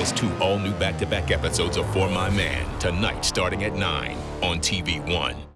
us 2 all-new back-to-back episodes of For My Man tonight starting at 9 on TV One.